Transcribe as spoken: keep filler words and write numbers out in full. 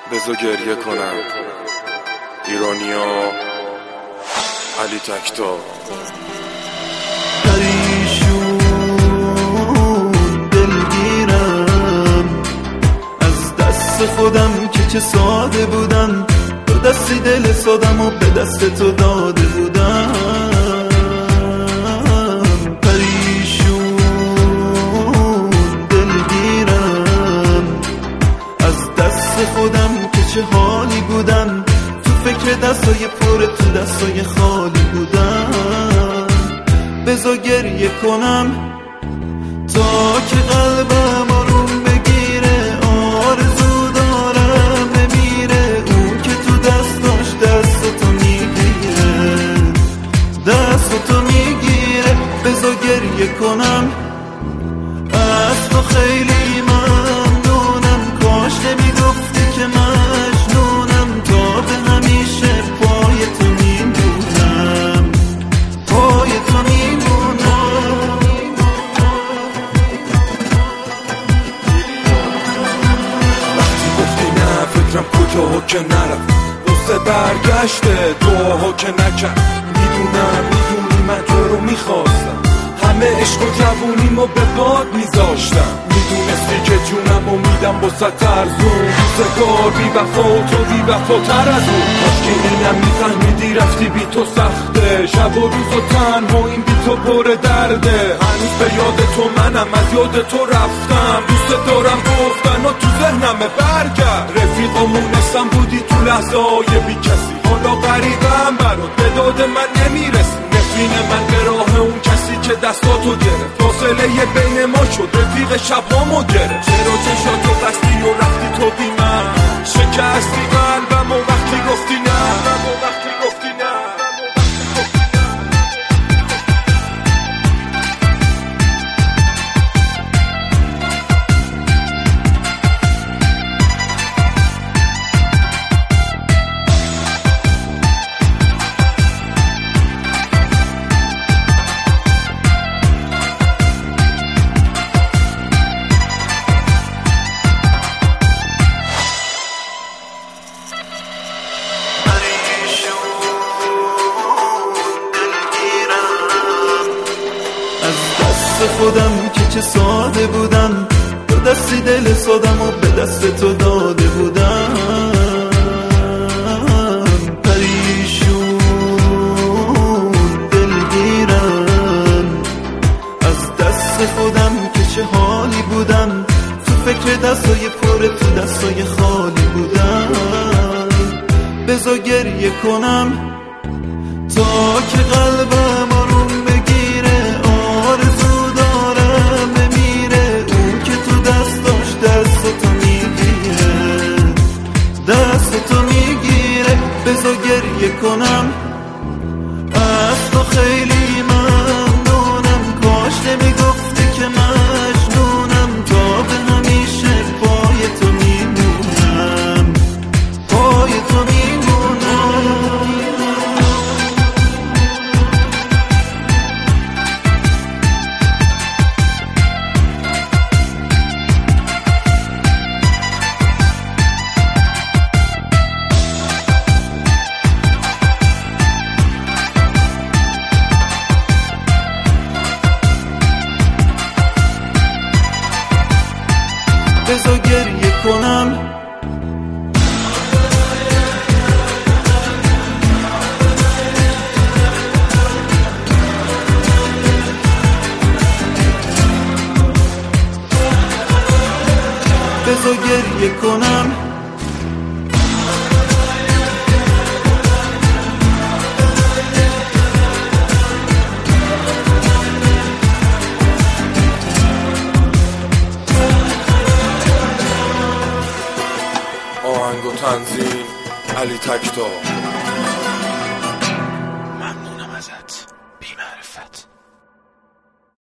بزو گریه کنم. ایرانیا، علی تکتا. پریشون دلگیرم از دست خودم که چه ساده بودن، تو دستی دل سادم و به دست تو داده بودم. پریشون دلگیرم از دست خودم که چه حالی بودن، تو فکر دستای پر تو دستای خالی بودن. بذار گریه کنم تا که قلبم آروم بگیره، آرزو دارم نمیره، اون که تو دستاش دستتو میگیره، دستتو میگیره. بذار گریه کنم از تو خیلی ممنونم، کاش نمیگفتی که مجنونم، تا به همیشه پای تو میمونم، پای تو میمونم. وقتی گفتی نه فکرم کجاها که نرم، واسه برگشته دعاها که نکرد. میدونم میدونی من تو رو میخواستم، همه عشق و جوونیمو به باد میذاشتم. میدونستی که جونم و میدم با ست ارزون، روزگار بی وفا و تو بی وفا تر از اون. کاش که اینم میفهمیدی رفتی بی تو سخته، شب و روز و تنها این بی تو پر درده. هنوز به یاد تو منم، از یاد تو رفتم، دوست دارم گفتن و تو ذهنمه برگرد. رفیقامونستم بودی تو لحظه های بی کسی، حالا غریبم برات به داد من نمیرسی. نفرین من به راه اون کسی که دستاتو گرفت، فاصله بین ما شد رفیق شبهامو گرفت. چرا چشاتو بستی و رفتی تو بی من، شکستی قلبم و وقتی گفتی نه، و وقتی گفتی نه. خودم که چه ساده بودن، تو دستی دل سادم و به دست تو داده بودم. پریشون دلگیرم از دست خودم که چه حالی بودن، تو فکر دستای پر تو دستای خالی بودن. بذار گریه کنم تا که قلبم آروم بگیره، آرزو دستتو میگیره، دستتو میگیره. بذار گریه کنم از تو خیلی ممنونم، کاش نمیگفتی که مجنونم، تا به همیشه پای تو میمونم، پای تو میمونم. بذار گریه کنم بذار گریه کنم آهنگ و تنظیم علی تکتا.